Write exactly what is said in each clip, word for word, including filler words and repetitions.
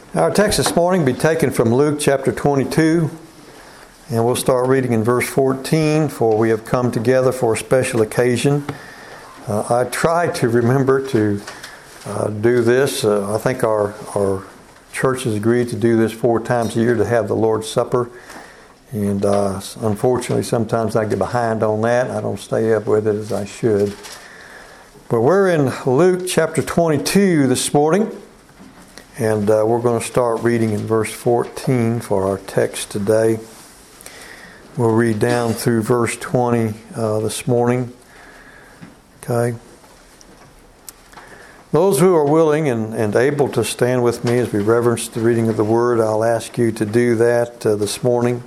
Our text this morning will be taken from Luke chapter twenty-two, and we'll start reading in verse fourteen, for we have come together for a special occasion. Uh, I try to remember to uh, do this. Uh, I think our, our church has agreed to do this four times a year to have the Lord's Supper. And uh, unfortunately, sometimes I get behind on that. I don't stay up with it as I should. But we're in Luke chapter twenty-two this morning. And uh, we're going to start reading in verse fourteen for our text today. We'll read down through verse twenty uh, this morning. Okay. Those who are willing and, and able to stand with me as we reverence the reading of the Word, I'll ask you to do that uh, this morning.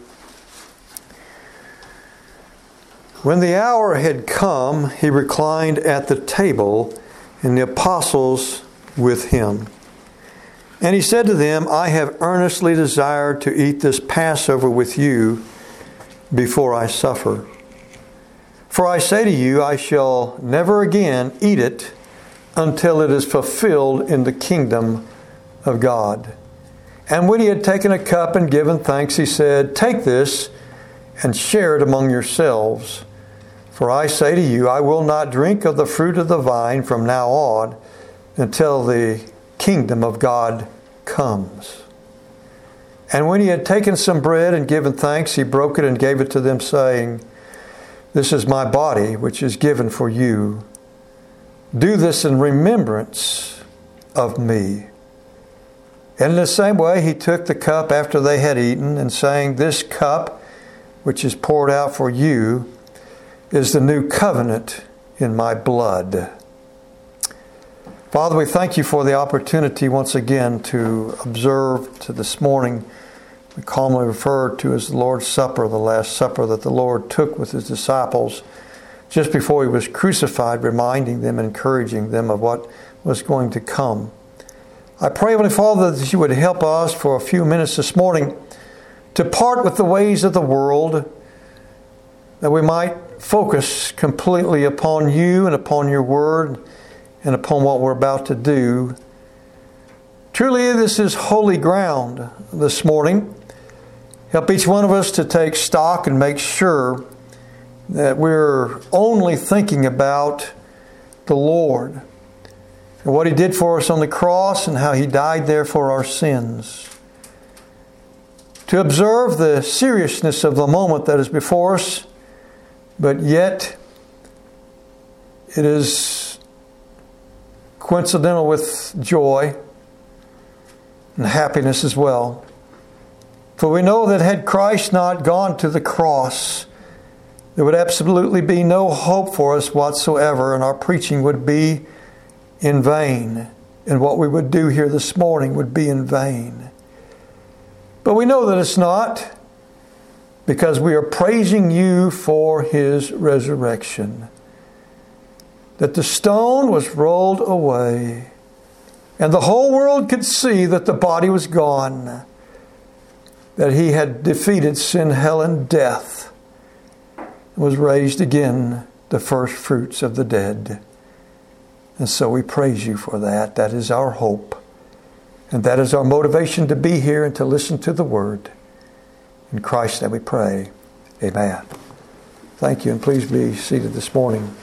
When the hour had come, he reclined at the table, and the apostles with him. And he said to them, I have earnestly desired to eat this Passover with you before I suffer. For I say to you, I shall never again eat it until it is fulfilled in the kingdom of God. And when he had taken a cup and given thanks, he said, Take this and share it among yourselves. For I say to you, I will not drink of the fruit of the vine from now on until the kingdom of God comes. And when he had taken some bread and given thanks, he broke it and gave it to them, saying, This is my body, which is given for you. Do this in remembrance of me. And in the same way, he took the cup after they had eaten, and saying, This cup, which is poured out for you, is the new covenant in my blood. Father, we thank you for the opportunity once again to observe to this morning. We commonly refer to as the Lord's Supper, the Last Supper that the Lord took with his disciples just before he was crucified, reminding them, encouraging them of what was going to come. I pray, Heavenly Father, that you would help us for a few minutes this morning to part with the ways of the world, that we might focus completely upon you and upon your word and upon what we're about to do. Truly, this is holy ground this morning. Help each one of us to take stock and make sure that we're only thinking about the Lord and what he did for us on the cross and how he died there for our sins. To observe the seriousness of the moment that is before us, but yet it is coincidental with joy and happiness as well. For we know that had Christ not gone to the cross, there would absolutely be no hope for us whatsoever, and our preaching would be in vain, and what we would do here this morning would be in vain. But we know that it's not, because we are praising you for his resurrection. That the stone was rolled away, and the whole world could see that the body was gone, that he had defeated sin, hell, and death, and was raised again, the first fruits of the dead. And so we praise you for that. That is our hope, and that is our motivation to be here and to listen to the word. In Christ that we pray. Amen. Thank you, and please be seated this morning.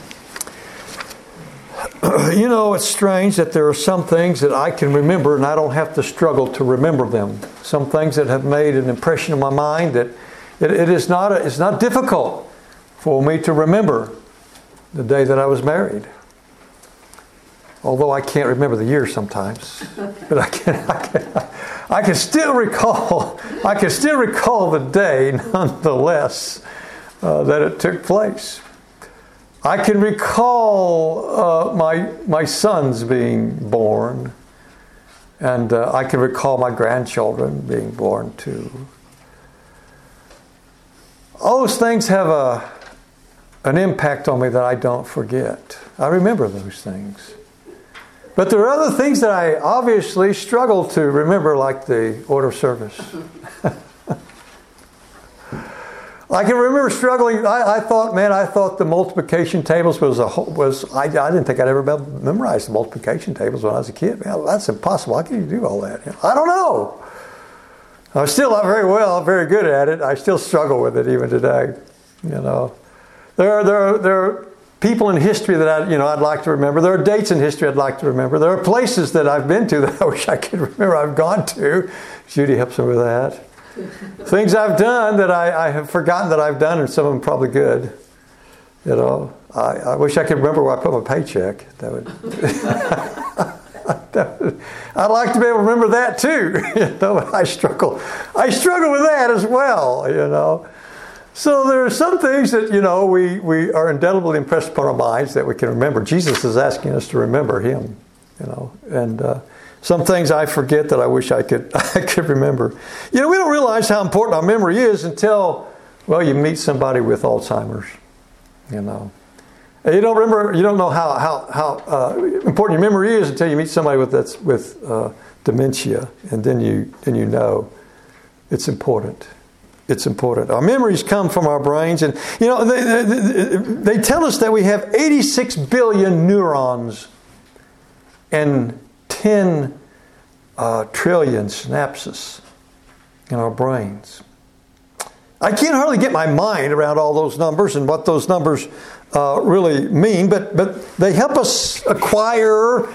You know, it's strange that there are some things that I can remember and I don't have to struggle to remember them. Some things that have made an impression in my mind that it, it is not a, it's not difficult for me to remember the day that I was married. Although I can't remember the year sometimes, but I can, I can, I can still recall. I can still recall the day, nonetheless, uh, that it took place. I can recall uh, my my sons being born, and uh, I can recall my grandchildren being born too. All those things have a an impact on me that I don't forget. I remember those things. But there are other things that I obviously struggle to remember, like the order of service. I can remember struggling. I, I thought, man, I thought the multiplication tables was a whole, was. I, I didn't think I'd ever memorize the multiplication tables when I was a kid. Man, that's impossible. How can you do all that? I don't know. I'm still not very well, very good at it. I still struggle with it even today. You know, there are there are, there are people in history that I you know I'd like to remember. There are dates in history I'd like to remember. There are places that I've been to that I wish I could remember. I've gone to. Judy helps me with that. Things I've done that I, I have forgotten that I've done, and some of them probably good. You know, I, I wish I could remember where I put my paycheck. That would, that would. I'd like to be able to remember that too. You know, I struggle. I struggle with that as well. You know, so there are some things that you know we we are indelibly impressed upon our minds that we can remember. Jesus is asking us to remember Him. You know, and. Uh, Some things I forget that I wish I could I could remember. You know, we don't realize how important our memory is until, well, you meet somebody with Alzheimer's. You know, and you don't remember. You don't know how how how uh, important your memory is until you meet somebody with that's with uh, dementia, and then you then you know it's important. It's important. Our memories come from our brains, and you know they they, they tell us that we have eighty-six billion neurons, and ten uh, trillion synapses in our brains. I can't hardly get my mind around all those numbers and what those numbers uh, really mean, but but they help us acquire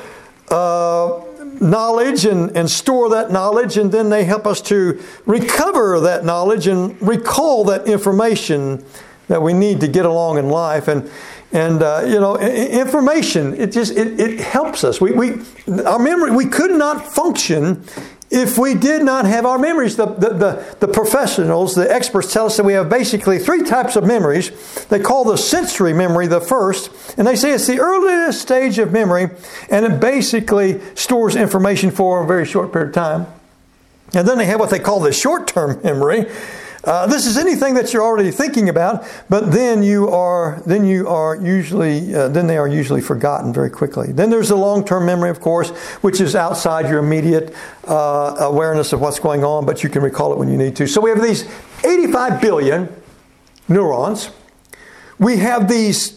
uh, knowledge and, and store that knowledge, and then they help us to recover that knowledge and recall that information that we need to get along in life. And And, uh, you know, information, it just, it, it helps us. We, we, our memory, we could not function if we did not have our memories. The, the, the, the professionals, the experts tell us that we have basically three types of memories. They call the sensory memory the first, and they say it's the earliest stage of memory, and it basically stores information for a very short period of time. And then they have what they call the short-term memory. Uh, this is anything that you're already thinking about, but then you are then you are usually uh, then they are usually forgotten very quickly. Then there's the long-term memory, of course, which is outside your immediate uh, awareness of what's going on, but you can recall it when you need to. So we have these eighty-five billion neurons. We have these,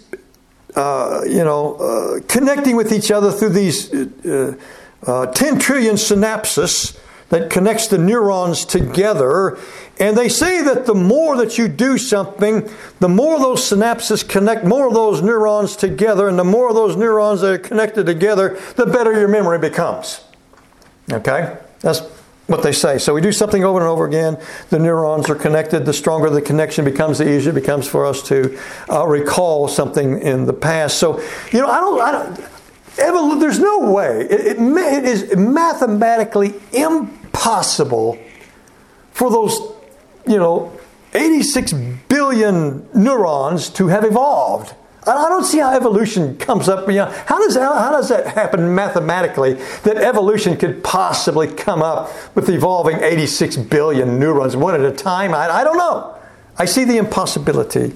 uh, you know, uh, connecting with each other through these uh, uh, ten trillion synapses that connects the neurons together. And they say that the more that you do something, the more those synapses connect, more of those neurons together, and the more of those neurons that are connected together, the better your memory becomes. Okay? That's what they say. So we do something over and over again, the neurons are connected. The stronger the connection becomes, the easier it becomes for us to uh, recall something in the past. So, you know, I don't... I don't Evol- there's no way. It, it, it is mathematically impossible for those, you know, eighty-six billion neurons to have evolved. I don't see how evolution comes up. You know, how does how, how does that happen mathematically? That evolution could possibly come up with evolving eighty-six billion neurons one at a time? I, I don't know. I see the impossibility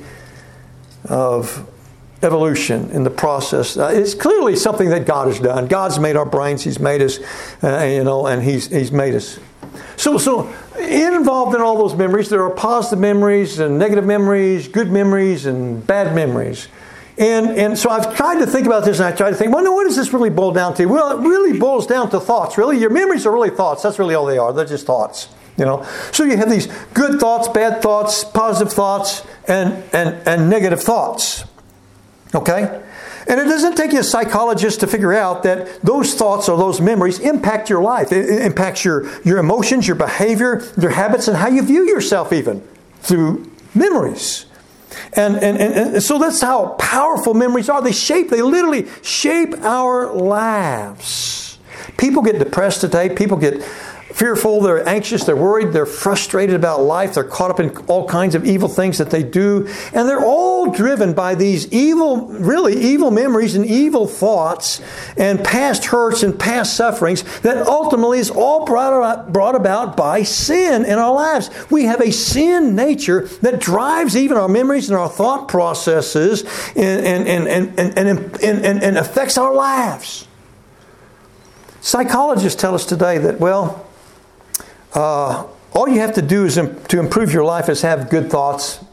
of evolution in the process. Uh, it's clearly something that God has done. God's made our brains. He's made us, uh, you know, and He's He's made us. So, so involved in all those memories, there are positive memories and negative memories, good memories and bad memories. And and so I've tried to think about this, and I tried to think, well, no, what does this really boil down to? Well, it really boils down to thoughts. Really, your memories are really thoughts. That's really all they are. They're just thoughts. You know. So you have these good thoughts, bad thoughts, positive thoughts, and and and negative thoughts. Okay? And it doesn't take you a psychologist to figure out that those thoughts or those memories impact your life. It, it impacts your, your emotions, your behavior, your habits, and how you view yourself even through memories. And, and, and, and so that's how powerful memories are. They shape, they literally shape our lives. People get depressed today. People get fearful, they're anxious, they're worried, they're frustrated about life, they're caught up in all kinds of evil things that they do, and they're all driven by these evil, really evil memories and evil thoughts and past hurts and past sufferings that ultimately is all brought about, brought about by sin in our lives. We have a sin nature that drives even our memories and our thought processes and, and, and, and, and, and, and, and affects our lives. Psychologists tell us today that, well, Uh, all you have to do is imp- to improve your life is have good thoughts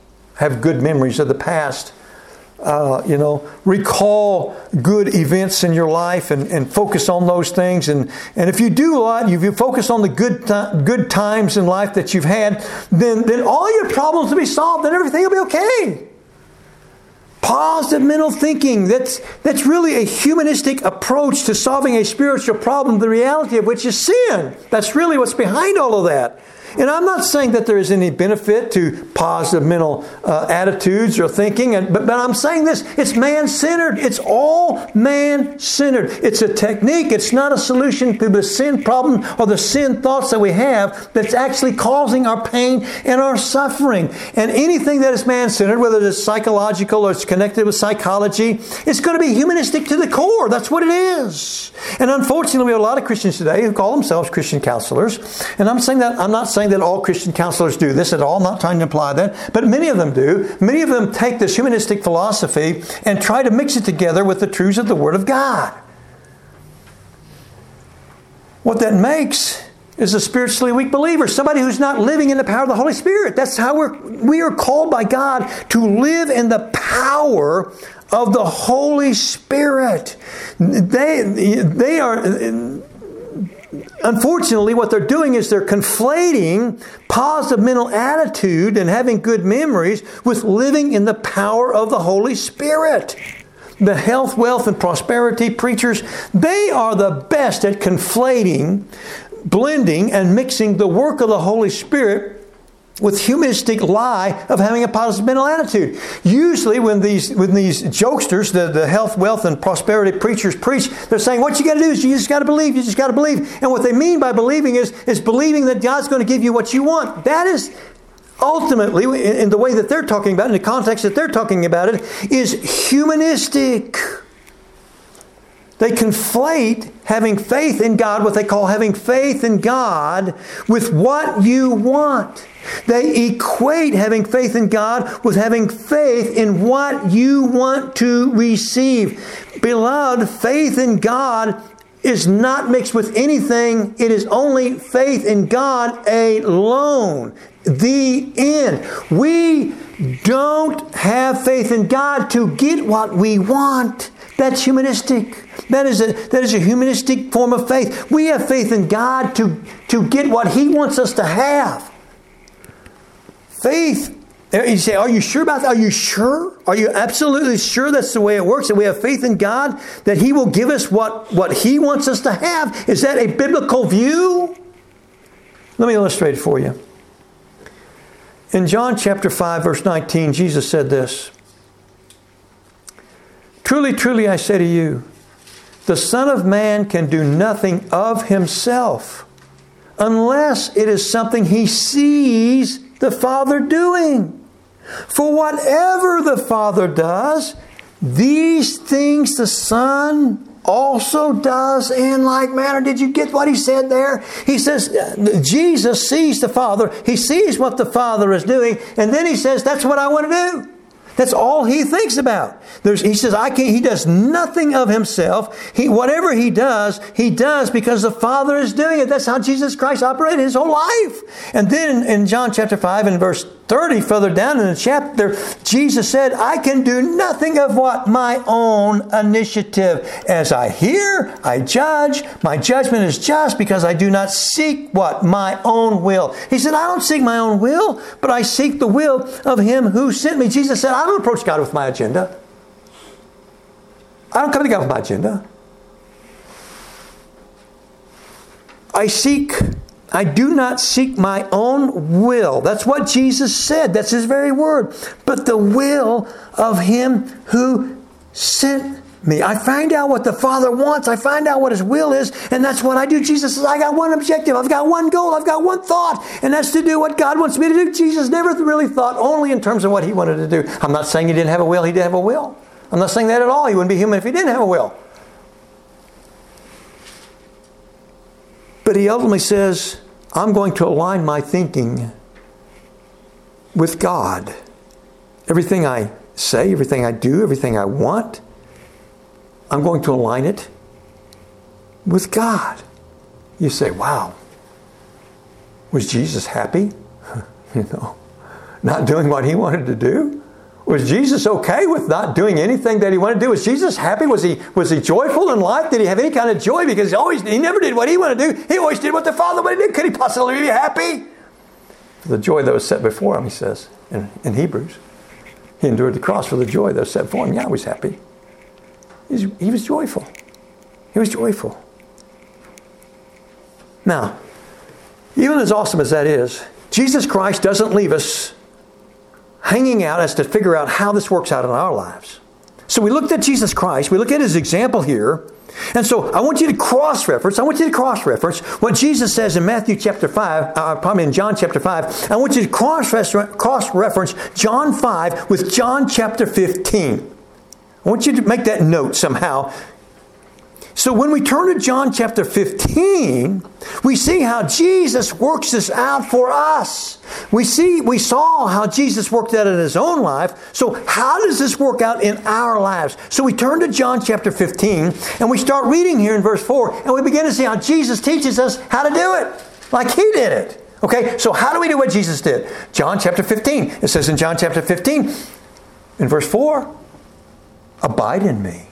have good memories of the past. Uh, you know, recall good events in your life and, and focus on those things. And, and if you do a lot, if you focus on the good th- good times in life that you've had, then, then all your problems will be solved and everything will be okay. Positive mental thinking, that's, that's really a humanistic approach to solving a spiritual problem, the reality of which is sin. That's really what's behind all of that. And I'm not saying that there is any benefit to positive mental uh, attitudes or thinking, and, but, but I'm saying this, it's man-centered. It's all man-centered. It's a technique. It's not a solution to the sin problem or the sin thoughts that we have that's actually causing our pain and our suffering. And anything that is man-centered, whether it's psychological or it's connected with psychology, it's going to be humanistic to the core. That's what it is. And unfortunately, we have a lot of Christians today who call themselves Christian counselors. And I'm saying that, I'm not saying that all Christian counselors do this at all. I'm not trying to imply that. But many of them do. Many of them take this humanistic philosophy and try to mix it together with the truths of the Word of God. What that makes is a spiritually weak believer. Somebody who's not living in the power of the Holy Spirit. That's how we're, we are called by God to live in the power of the Holy Spirit. They, they are... Unfortunately, what they're doing is they're conflating positive mental attitude and having good memories with living in the power of the Holy Spirit. The health, wealth, and prosperity preachers, they are the best at conflating, blending, and mixing the work of the Holy Spirit with humanistic lie of having a positive mental attitude. Usually when these when these jokesters, the, the health, wealth, and prosperity preachers preach, they're saying, what you got to do is you just got to believe, you just got to believe. And what they mean by believing is, is believing that God's going to give you what you want. That is ultimately, in, in the way that they're talking about it, in the context that they're talking about it, is humanistic. They conflate having faith in God, what they call having faith in God, with what you want. They equate having faith in God with having faith in what you want to receive. Beloved, faith in God is not mixed with anything. It is only faith in God alone. The end. We don't have faith in God to get what we want. That's humanistic. That is a that is a humanistic form of faith. We have faith in God to, to get what He wants us to have. Faith. You say, are you sure about that? Are you sure? Are you absolutely sure that's the way it works? That we have faith in God, that He will give us what, what He wants us to have? Is that a biblical view? Let me illustrate it for you. In John chapter five, verse nineteen, Jesus said this. Truly, truly, I say to you, the Son of Man can do nothing of Himself unless it is something He sees the Father doing. For whatever the Father does, these things the Son also does in like manner. Did you get what He said there? He says, Jesus sees the Father. He sees what the Father is doing. And then He says, that's what I want to do. That's all He thinks about. There's, he says, I can't, He does nothing of Himself. He, whatever He does, He does because the Father is doing it. That's how Jesus Christ operated His whole life. And then in John chapter five and verse thirty, further down in the chapter, Jesus said, I can do nothing of what? My own initiative. As I hear, I judge. My judgment is just because I do not seek what? My own will. He said, I don't seek my own will, but I seek the will of Him who sent me. Jesus said, I don't approach God with my agenda. I don't come to God with my agenda. I seek, I do not seek my own will. That's what Jesus said. That's His very word. But the will of Him who sent me. I find out what the Father wants. I find out what His will is. And that's what I do. Jesus says, I got one objective. I've got one goal. I've got one thought. And that's to do what God wants me to do. Jesus never really thought only in terms of what He wanted to do. I'm not saying He didn't have a will. He did have a will. I'm not saying that at all. He wouldn't be human if He didn't have a will. But He ultimately says, I'm going to align my thinking with God. Everything I say, everything I do, everything I want, I'm going to align it with God. You say, wow, was Jesus happy? You know, not doing what he wanted to do? Was Jesus okay with not doing anything that he wanted to do? Was Jesus happy? Was he was he joyful in life? Did he have any kind of joy? Because he always he never did what he wanted to do. He always did what the Father wanted to do. Could he possibly be happy? For the joy that was set before him, he says in, in Hebrews. He endured the cross for the joy that was set before him. Yeah, he was happy. He was, he was joyful. He was joyful. Now, even as awesome as that is, Jesus Christ doesn't leave us hanging out as to figure out how this works out in our lives. So we looked at Jesus Christ. We look at his example here. And so I want you to cross-reference. I want you to cross-reference what Jesus says in Matthew chapter five, uh, probably in John chapter five. I want you to cross-reference John five with John chapter fifteen. I want you to make that note somehow. So when we turn to John chapter fifteen, we see how Jesus works this out for us. We see, we saw how Jesus worked out in his own life. So how does this work out in our lives? So we turn to John chapter fifteen and we start reading here in verse four and we begin to see how Jesus teaches us how to do it. Like he did it. Okay, so how do we do what Jesus did? John chapter fifteen. It says in John chapter fifteen, in verse four, abide in me,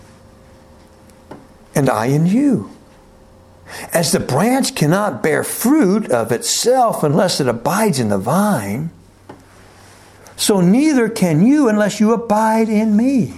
and I in you. As the branch cannot bear fruit of itself unless it abides in the vine, so neither can you unless you abide in me.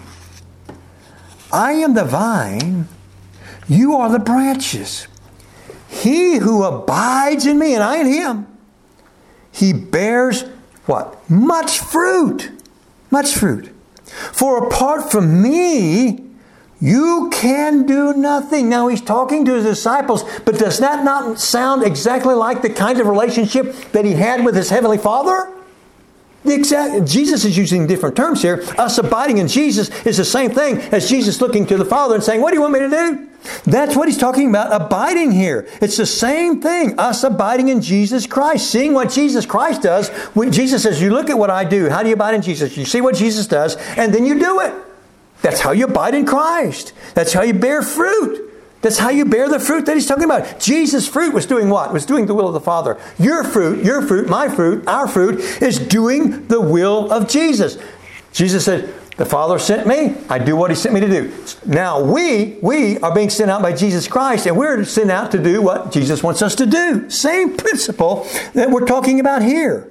I am the vine, you are the branches. He who abides in me and I in him, he bears what? Much fruit. Much fruit. For apart from me, you can do nothing. Now he's talking to his disciples, but does that not sound exactly like the kind of relationship that he had with his heavenly Father? The exact, Jesus is using different terms here. Us abiding in Jesus is the same thing as Jesus looking to the Father and saying, what do you want me to do? That's what he's talking about, abiding here. It's the same thing, us abiding in Jesus Christ, seeing what Jesus Christ does. When Jesus says, you look at what I do. How do you abide in Jesus? You see what Jesus does, and then you do it. That's how you abide in Christ. That's how you bear fruit. That's how you bear the fruit that he's talking about. Jesus' fruit was doing what? Was doing the will of the Father. Your fruit, your fruit, my fruit, our fruit is doing the will of Jesus. Jesus said, the Father sent me. I do what he sent me to do. Now we, we are being sent out by Jesus Christ, and we're sent out to do what Jesus wants us to do. Same principle that we're talking about here.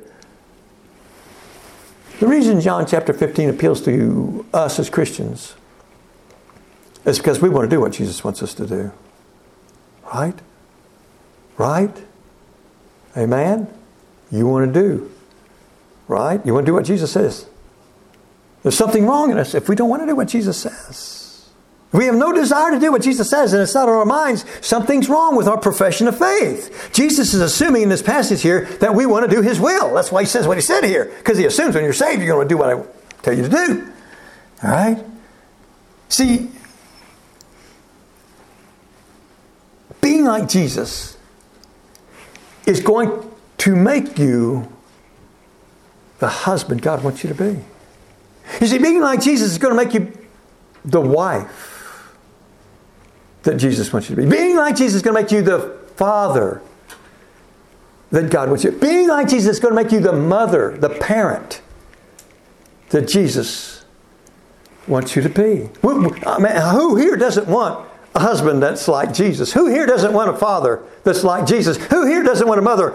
The reason John chapter fifteen appeals to us as Christians is because we want to do what Jesus wants us to do. Right? Right? Amen? You want to do. Right? You want to do what Jesus says. There's something wrong in us if we don't want to do what Jesus says. If we have no desire to do what Jesus says and it's not on our minds, something's wrong with our profession of faith. Jesus is assuming in this passage here that we want to do his will. That's why he says what he said here. Because he assumes when you're saved, you're going to do what I tell you to do. All right? See, being like Jesus is going to make you the husband God wants you to be. You see, being like Jesus is going to make you the wife that Jesus wants you to be. Being like Jesus is going to make you the father that God wants you to be. Being like Jesus is going to make you the mother, the parent that Jesus wants you to be. I mean, who here doesn't want a husband that's like Jesus? Who here doesn't want a father that's like Jesus? Who here doesn't want a mother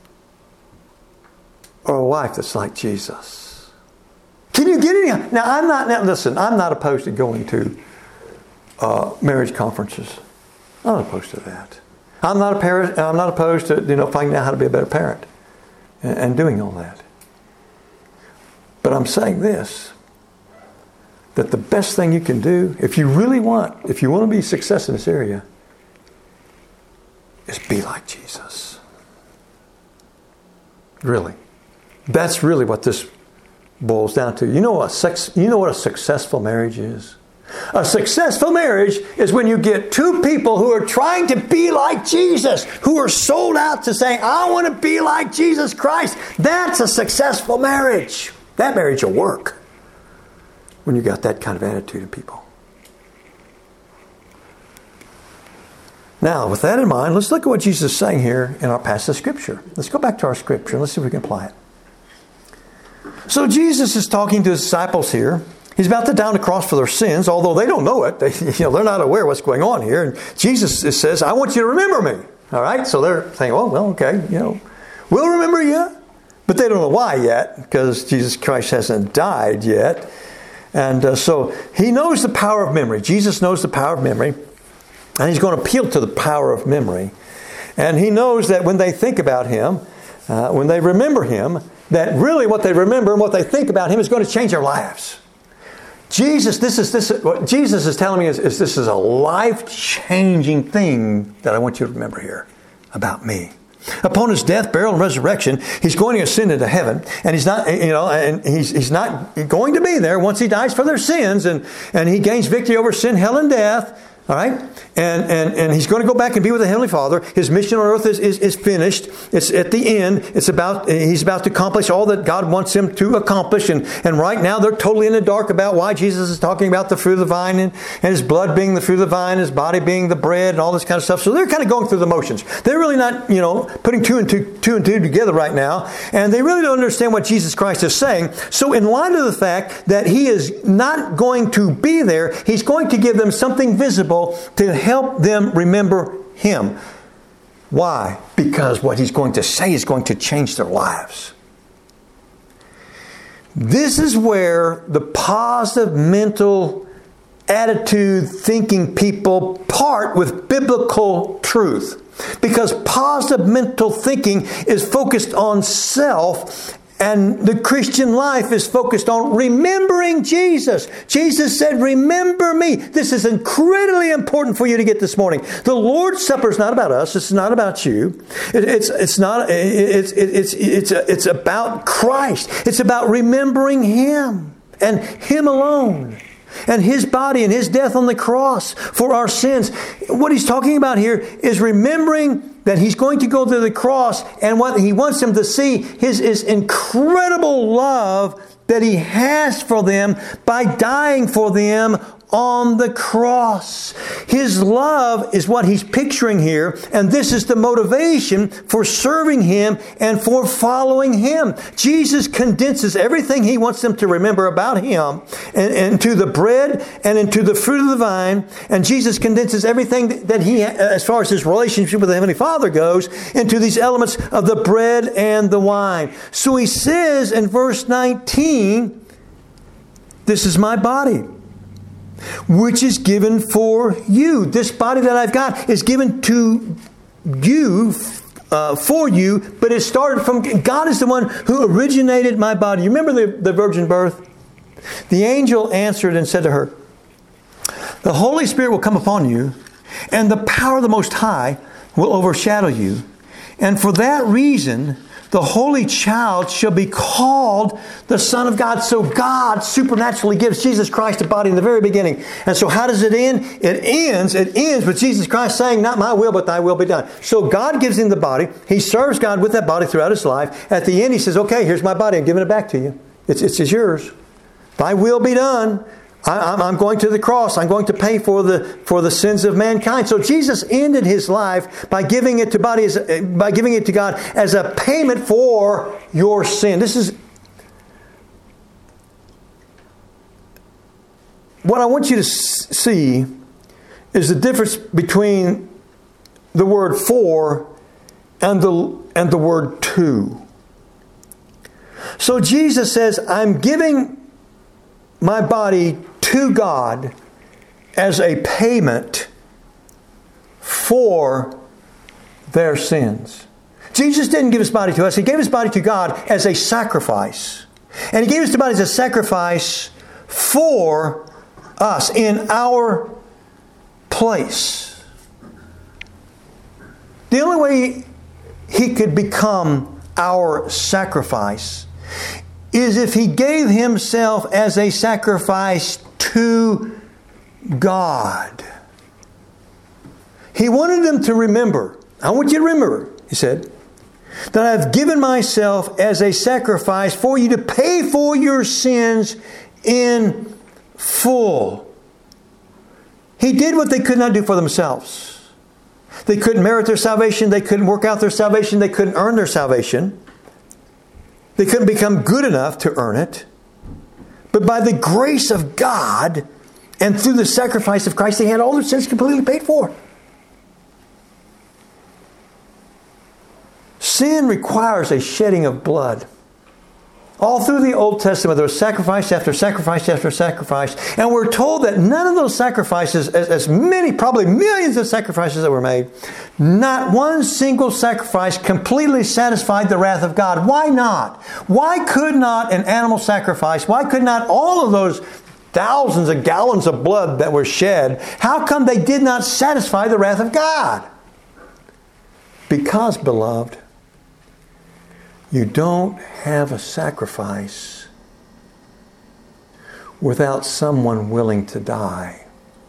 or a wife that's like Jesus? Can you get any? Now, I'm not, now listen, I'm not opposed to going to uh, marriage conferences. I'm not opposed to that. I'm not, a parent, I'm not opposed to, you know, finding out how to be a better parent and, and doing all that. But I'm saying this, that the best thing you can do, if you really want, if you want to be a success in this area, is be like Jesus. Really. That's really what this boils down to. You know what sex, you know what a successful marriage is? A successful marriage is when you get two people who are trying to be like Jesus, who are sold out to saying, I want to be like Jesus Christ. That's a successful marriage. That marriage will work when you got that kind of attitude in people. Now, with that in mind, let's look at what Jesus is saying here in our passage of Scripture. Let's go back to our Scripture and let's see if we can apply it. So Jesus is talking to his disciples here. He's about to down the cross for their sins, although they don't know it. They, you know, they're not aware what's going on here. And Jesus says, I want you to remember me. All right? So they're saying, oh, well, okay, you know, we'll remember you. But they don't know why yet, because Jesus Christ hasn't died yet. And uh, so he knows the power of memory. Jesus knows the power of memory. And he's going to appeal to the power of memory. And he knows that when they think about him, uh, when they remember him, that really what they remember and what they think about him is going to change their lives. Jesus, this is this. What Jesus is telling me is, is this is a life-changing thing that I want you to remember here about me. Upon his death, burial, and resurrection, he's going to ascend into heaven, and he's not, you know, and he's he's not going to be there once he dies for their sins, and and he gains victory over sin, hell, and death. All right? And, and and he's going to go back and be with the Heavenly Father. His mission on earth is, is, is finished. It's at the end. It's about he's about to accomplish all that God wants him to accomplish. And, and right now they're totally in the dark about why Jesus is talking about the fruit of the vine and, and his blood being the fruit of the vine, his body being the bread and all this kind of stuff. So they're kind of going through the motions. They're really not, you know, putting two and two, two and two together right now. And they really don't understand what Jesus Christ is saying. So in light of the fact that he is not going to be there, he's going to give them something visible to help them remember him. Why? Because what he's going to say is going to change their lives. This is where the positive mental attitude thinking people part with biblical truth. Because positive mental thinking is focused on self, and the Christian life is focused on remembering Jesus. Jesus said, remember me. This is incredibly important for you to get this morning. The Lord's Supper is not about us. It's not about you. It, it's, it's not, it's, it's, it's, it's about Christ. It's about remembering him and him alone. And his body and his death on the cross for our sins. What he's talking about here is remembering that he's going to go to the cross, and what he wants them to see his, his incredible love that he has for them by dying for them on the cross. His love is what he's picturing here, and this is the motivation for serving him and for following him. Jesus condenses everything he wants them to remember about him into the bread and into the fruit of the vine, and Jesus condenses everything that he, as far as his relationship with the Heavenly Father goes, into these elements of the bread and the wine. So he says in verse nineteen, this is my body, which is given for you. This body that I've got is given to you, uh, for you, but it started from, God is the one who originated my body. You remember the, the virgin birth? The angel answered and said to her, the Holy Spirit will come upon you, and the power of the Most High will overshadow you. And for that reason, the Holy Child shall be called the Son of God. So God supernaturally gives Jesus Christ a body in the very beginning. And so how does it end? It ends, it ends with Jesus Christ saying, not my will, but thy will be done. So God gives him the body. He serves God with that body throughout his life. At the end, he says, okay, here's my body. I'm giving it back to you. It's, it's, it's yours. Thy will be done. I, I'm going to the cross. I'm going to pay for the for the sins of mankind. So Jesus ended his life by giving it to body as, by giving it to God as a payment for your sin. This is what I want you to see is the difference between the word for and the and the word to. So Jesus says, I'm giving my body to God as a payment for their sins. Jesus didn't give his body to us. He gave his body to God as a sacrifice. And he gave his body as a sacrifice for us in our place. The only way he could become our sacrifice is if he gave himself as a sacrifice to God. He wanted them to remember. I want you to remember, he said, that I've given myself as a sacrifice for you to pay for your sins in full. He did what they could not do for themselves. They couldn't merit their salvation. They couldn't work out their salvation. They couldn't earn their salvation. They couldn't become good enough to earn it. But by the grace of God and through the sacrifice of Christ, they had all their sins completely paid for. Sin requires a shedding of blood. All through the Old Testament, there was sacrifice after sacrifice after sacrifice. And we're told that none of those sacrifices, as, as many, probably millions of sacrifices that were made, not one single sacrifice completely satisfied the wrath of God. Why not? Why could not an animal sacrifice, why could not all of those thousands of gallons of blood that were shed, how come they did not satisfy the wrath of God? Because, beloved, you don't have a sacrifice without someone willing to die.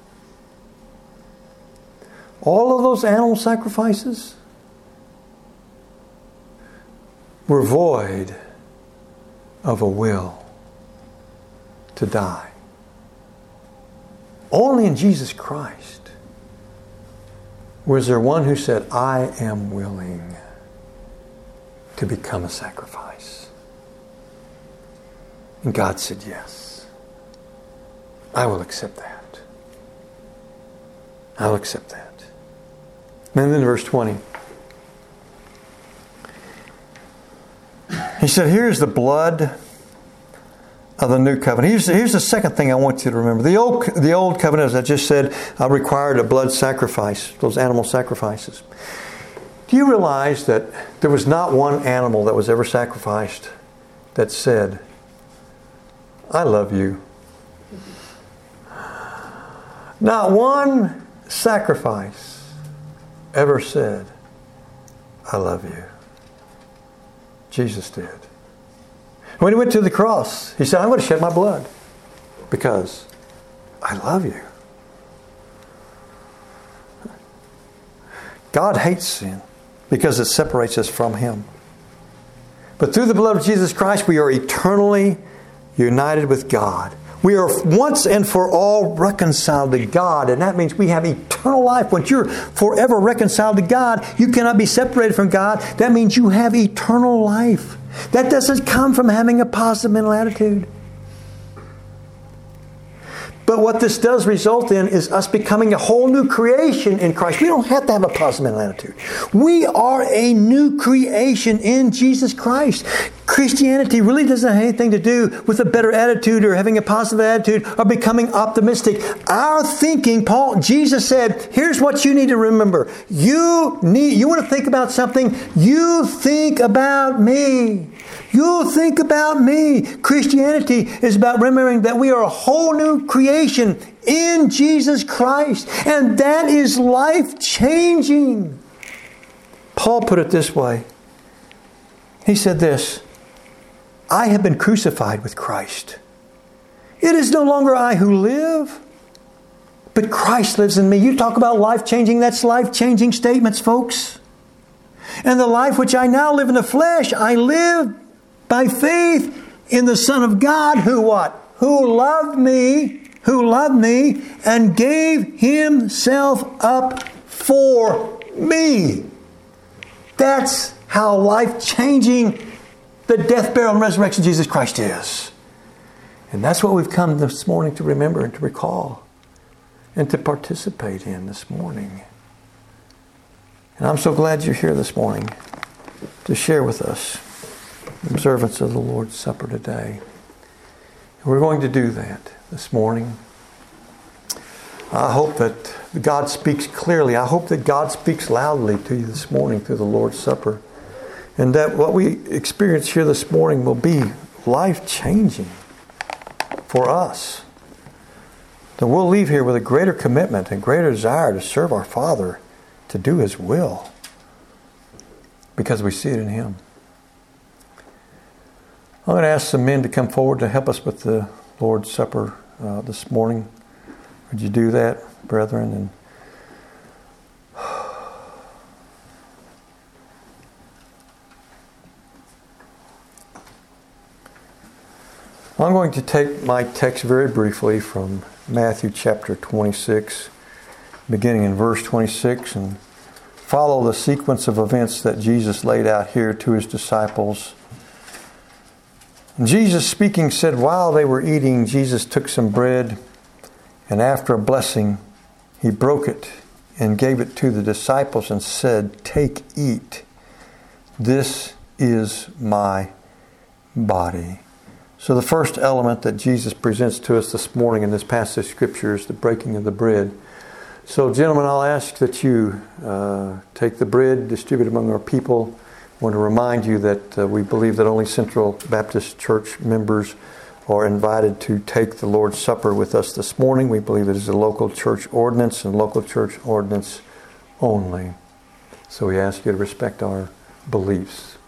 All of those animal sacrifices were void of a will to die. Only in Jesus Christ was there one who said, I am willing to become a sacrifice. And God said, yes, I will accept that. I will accept that. And then verse twenty. He said, here's the blood of the new covenant. Here's, here's the second thing I want you to remember. The old, the old covenant, as I just said, uh, required a blood sacrifice, those animal sacrifices. Do you realize that there was not one animal that was ever sacrificed that said, I love you? Not one sacrifice ever said, I love you. Jesus did. When he went to the cross, he said, I'm going to shed my blood because I love you. God hates sin because it separates us from Him. But through the blood of Jesus Christ, we are eternally united with God. We are once and for all reconciled to God, and that means we have eternal life. Once you're forever reconciled to God, you cannot be separated from God. That means you have eternal life. That doesn't come from having a positive mental attitude. But what this does result in is us becoming a whole new creation in Christ. We don't have to have a positive mental attitude. We are a new creation in Jesus Christ. Christianity really doesn't have anything to do with a better attitude or having a positive attitude or becoming optimistic. Our thinking, Paul, Jesus said, here's what you need to remember. You need, you want to think about something? You think about me. You think about me. Christianity is about remembering that we are a whole new creation in Jesus Christ. And that is life-changing. Paul put it this way. He said this, I have been crucified with Christ. It is no longer I who live, but Christ lives in me. You talk about life-changing, that's life-changing statements, folks. And the life which I now live in the flesh, I live by faith in the Son of God who what? Who loved me, who loved me and gave Himself up for me. That's how life-changing the death, burial, and resurrection of Jesus Christ is. And that's what we've come this morning to remember and to recall and to participate in this morning. And I'm so glad you're here this morning to share with us the observance of the Lord's Supper today. And we're going to do that this morning. I hope that God speaks clearly. I hope that God speaks loudly to you this morning through the Lord's Supper. And that what we experience here this morning will be life-changing for us. That we'll leave here with a greater commitment and greater desire to serve our Father, to do His will, because we see it in Him. I'm going to ask some men to come forward to help us with the Lord's Supper uh, this morning. Would you do that, brethren? And I'm going to take my text very briefly from Matthew chapter twenty-six, beginning in verse twenty-six, and follow the sequence of events that Jesus laid out here to His disciples Jesus speaking said, while they were eating, Jesus took some bread, and after a blessing, he broke it and gave it to the disciples and said, take, eat. This is my body. So the first element that Jesus presents to us this morning in this passage of Scripture is the breaking of the bread. So gentlemen, I'll ask that you uh, take the bread, distribute it among our people. I want to remind you that uh, we believe that only Central Baptist Church members are invited to take the Lord's Supper with us this morning. We believe it is a local church ordinance and local church ordinance only. So we ask you to respect our beliefs.